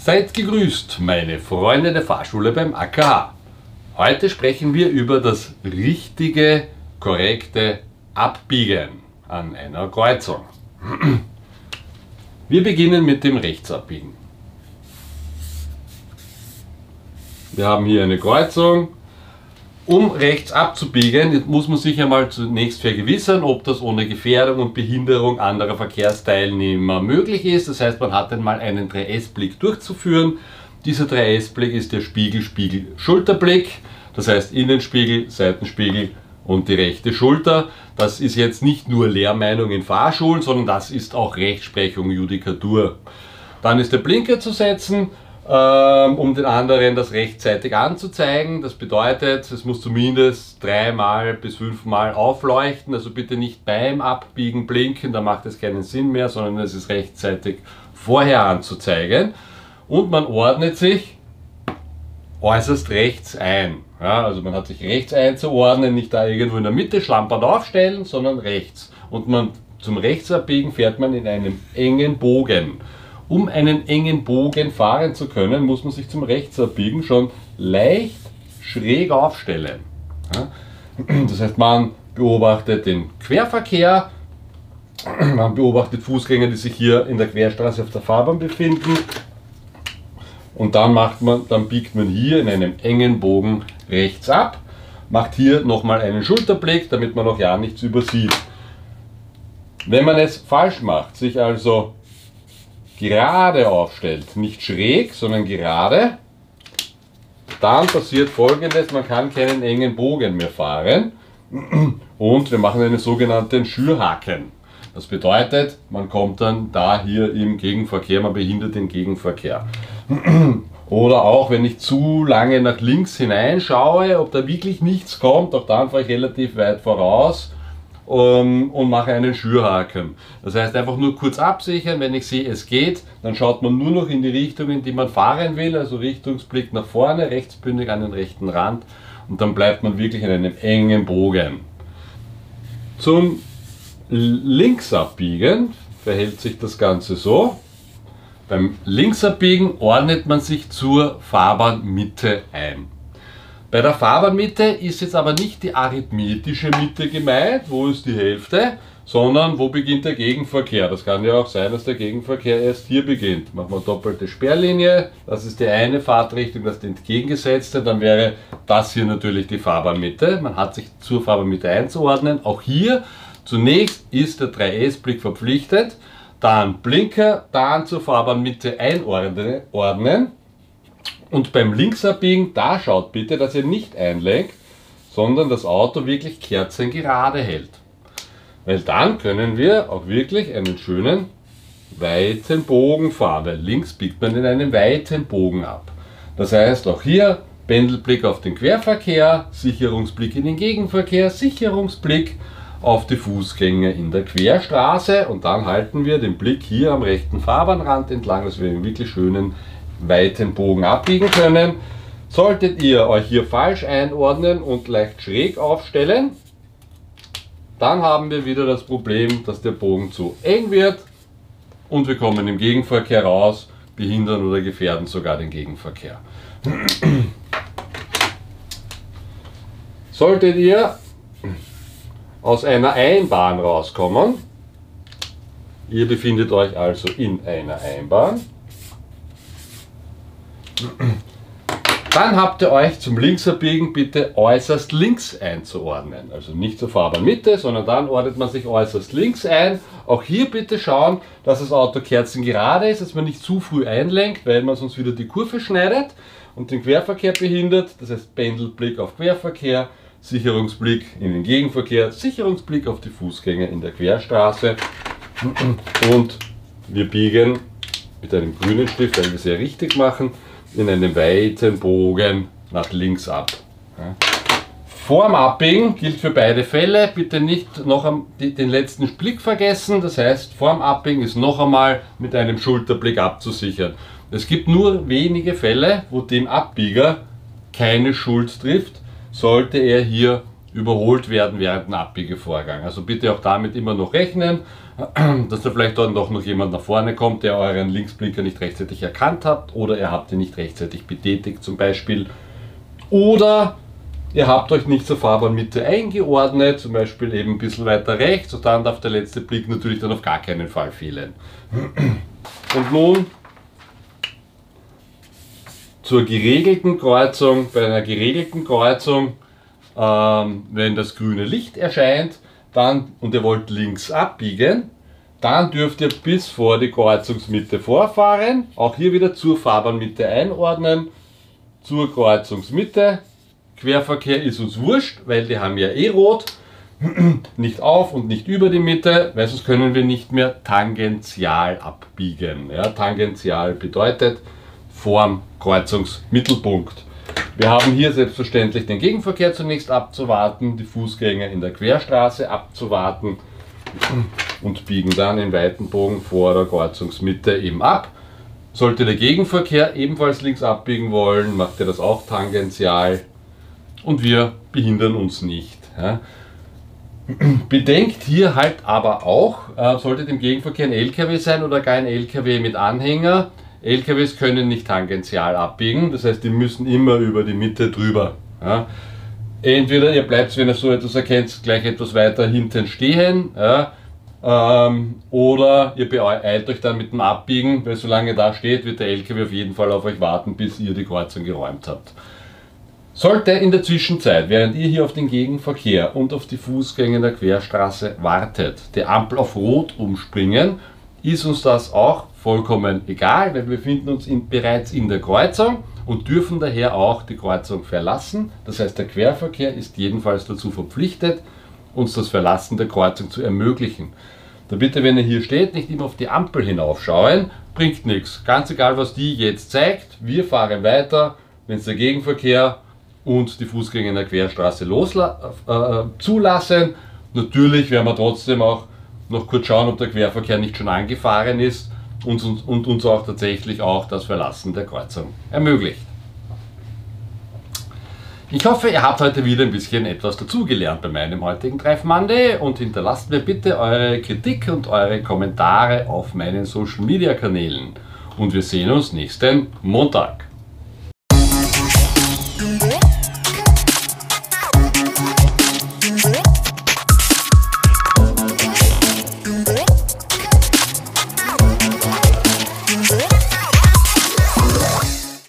Seid gegrüßt, meine Freunde der Fahrschule beim AKH. Heute sprechen wir über das richtige, korrekte Abbiegen an einer Kreuzung. Wir beginnen mit dem Rechtsabbiegen. Wir haben hier eine Kreuzung. Um rechts abzubiegen, muss man sich einmal zunächst vergewissern, ob das ohne Gefährdung und Behinderung anderer Verkehrsteilnehmer möglich ist. Das heißt, man hat einmal einen 3S-Blick durchzuführen. Dieser 3S-Blick ist der Spiegel-Spiegel-Schulterblick. Das heißt Innenspiegel, Seitenspiegel und die rechte Schulter. Das ist jetzt nicht nur Lehrmeinung in Fahrschulen, sondern das ist auch Rechtsprechung, Judikatur. Dann ist der Blinker zu setzen, um den anderen das rechtzeitig anzuzeigen. Das bedeutet, es muss zumindest 3 bis 5 Mal aufleuchten, also bitte nicht beim Abbiegen blinken, da macht es keinen Sinn mehr, sondern es ist rechtzeitig vorher anzuzeigen. Und man ordnet sich äußerst rechts ein. Ja, also man hat sich rechts einzuordnen, nicht da irgendwo in der Mitte schlampern aufstellen, sondern rechts. Und zum Rechtsabbiegen fährt man in einem engen Bogen. Um einen engen Bogen fahren zu können, muss man sich zum Rechtsabbiegen schon leicht schräg aufstellen. Das heißt, man beobachtet den Querverkehr, man beobachtet Fußgänger, die sich hier in der Querstraße auf der Fahrbahn befinden, und dann biegt man hier in einem engen Bogen rechts ab, macht hier nochmal einen Schulterblick, damit man auch ja nichts übersieht. Wenn man es falsch macht, sich also gerade aufstellt, nicht schräg, sondern gerade, dann passiert Folgendes: Man kann keinen engen Bogen mehr fahren und wir machen einen sogenannten Schürhaken. Das bedeutet, man kommt dann da hier im Gegenverkehr, man behindert den Gegenverkehr. Oder auch, wenn ich zu lange nach links hineinschaue, ob da wirklich nichts kommt, auch dann fahre ich relativ weit voraus und mache einen Schürhaken. Das heißt, einfach nur kurz absichern, wenn ich sehe, es geht, dann schaut man nur noch in die Richtung, in die man fahren will, also Richtungsblick nach vorne, rechtsbündig an den rechten Rand, und dann bleibt man wirklich in einem engen Bogen. Zum Linksabbiegen verhält sich das Ganze so. Beim Linksabbiegen ordnet man sich zur Fahrbahnmitte ein. Bei der Fahrbahnmitte ist jetzt aber nicht die arithmetische Mitte gemeint, wo ist die Hälfte, sondern wo beginnt der Gegenverkehr. Das kann ja auch sein, dass der Gegenverkehr erst hier beginnt. Machen wir doppelte Sperrlinie, das ist die eine Fahrtrichtung, das ist die entgegengesetzte, dann wäre das hier natürlich die Fahrbahnmitte. Man hat sich zur Fahrbahnmitte einzuordnen. Auch hier zunächst ist der 3S-Blick verpflichtet, dann Blinker, dann zur Fahrbahnmitte einordnen. Und beim Linksabbiegen, da schaut bitte, dass ihr nicht einlenkt, sondern das Auto wirklich kerzengerade hält. Weil dann können wir auch wirklich einen schönen weiten Bogen fahren, weil links biegt man in einem weiten Bogen ab. Das heißt, auch hier Pendelblick auf den Querverkehr, Sicherungsblick in den Gegenverkehr, Sicherungsblick auf die Fußgänger in der Querstraße, und dann halten wir den Blick hier am rechten Fahrbahnrand entlang, dass wir einen wirklich schönen weiten Bogen abbiegen können. Solltet ihr euch hier falsch einordnen und leicht schräg aufstellen, dann haben wir wieder das Problem, dass der Bogen zu eng wird und wir kommen im Gegenverkehr raus, behindern oder gefährden sogar den Gegenverkehr. Solltet ihr aus einer Einbahn rauskommen, ihr befindet euch also in einer Einbahn, dann habt ihr euch zum Linksabbiegen bitte äußerst links einzuordnen. Also nicht zur Fahrbahnmitte, sondern dann ordnet man sich äußerst links ein. Auch hier bitte schauen, dass das Auto kerzengerade ist, dass man nicht zu früh einlenkt, weil man sonst wieder die Kurve schneidet und den Querverkehr behindert. Das heißt Pendelblick auf Querverkehr, Sicherungsblick in den Gegenverkehr, Sicherungsblick auf die Fußgänger in der Querstraße, und wir biegen mit einem grünen Stift, weil wir es ja richtig machen, in einem weiten Bogen nach links ab. Vorm Abbiegen gilt für beide Fälle, bitte nicht noch den letzten Blick vergessen, das heißt, vorm Abbiegen ist noch einmal mit einem Schulterblick abzusichern. Es gibt nur wenige Fälle, wo dem Abbieger keine Schuld trifft, sollte er hier überholt werden während dem Abbiegevorgang. Also bitte auch damit immer noch rechnen, dass da vielleicht dort doch noch jemand nach vorne kommt, der euren Linksblinker nicht rechtzeitig erkannt habt, oder ihr habt ihn nicht rechtzeitig betätigt zum Beispiel, oder ihr habt euch nicht zur Fahrbahnmitte eingeordnet, zum Beispiel eben ein bisschen weiter rechts, und dann darf der letzte Blick natürlich dann auf gar keinen Fall fehlen. Und nun zur geregelten Kreuzung. Bei einer geregelten Kreuzung, wenn das grüne Licht erscheint, dann, und ihr wollt links abbiegen, dann dürft ihr bis vor die Kreuzungsmitte vorfahren. Auch hier wieder zur Fahrbahnmitte einordnen, zur Kreuzungsmitte. Querverkehr ist uns wurscht, weil die haben ja eh rot. Nicht auf und nicht über die Mitte, weil sonst können wir nicht mehr tangential abbiegen. Ja, tangential bedeutet vorm Kreuzungsmittelpunkt. Wir haben hier selbstverständlich den Gegenverkehr zunächst abzuwarten, die Fußgänger in der Querstraße abzuwarten und biegen dann in weiten Bogen vor der Kreuzungsmitte eben ab. Sollte der Gegenverkehr ebenfalls links abbiegen wollen, macht er das auch tangential und wir behindern uns nicht. Ja. Bedenkt hier halt aber auch, sollte im Gegenverkehr ein LKW sein oder gar ein LKW mit Anhänger. LKWs können nicht tangential abbiegen, das heißt, die müssen immer über die Mitte drüber. Ja. Entweder ihr bleibt, wenn ihr so etwas erkennt, gleich etwas weiter hinten stehen, ja, oder ihr beeilt euch dann mit dem Abbiegen, weil solange da steht, wird der LKW auf jeden Fall auf euch warten, bis ihr die Kreuzung geräumt habt. Sollte in der Zwischenzeit, während ihr hier auf den Gegenverkehr und auf die Fußgänger in der Querstraße wartet, die Ampel auf Rot umspringen, ist uns das auch vollkommen egal, weil wir befinden uns bereits in der Kreuzung und dürfen daher auch die Kreuzung verlassen. Das heißt, der Querverkehr ist jedenfalls dazu verpflichtet, uns das Verlassen der Kreuzung zu ermöglichen. Da bitte, wenn ihr hier steht, nicht immer auf die Ampel hinaufschauen, bringt nichts. Ganz egal, was die jetzt zeigt, wir fahren weiter, wenn es der Gegenverkehr und die Fußgänger in der Querstraße zulassen. Natürlich werden wir trotzdem auch noch kurz schauen, ob der Querverkehr nicht schon angefahren ist und uns auch tatsächlich auch das Verlassen der Kreuzung ermöglicht. Ich hoffe, ihr habt heute wieder ein bisschen etwas dazugelernt bei meinem heutigen Treff Monday und hinterlasst mir bitte eure Kritik und eure Kommentare auf meinen Social Media Kanälen. Und wir sehen uns nächsten Montag.